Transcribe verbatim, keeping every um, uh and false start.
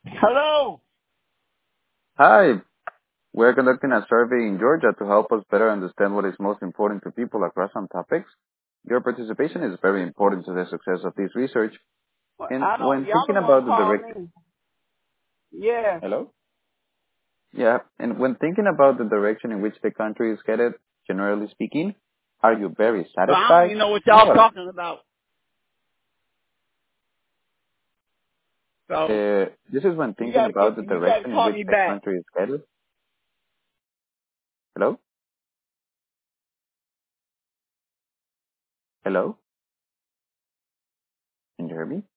Hello. Hi, we're conducting a survey in Georgia to help us better understand what is most important to people across some topics. Your participation is very important to the success of this research. Well, And I don't. when Y'all thinking don't want to about the call direct, me. Yeah. hello? Yeah, and when thinking about the direction in which the country is headed, generally speaking, are you very So I don't satisfied? even know what And y'all what? talking about. So Uh, this is when you thinking got about the you got to direction in call which me the back. country is headed. Hello? Hello? Can you hear me?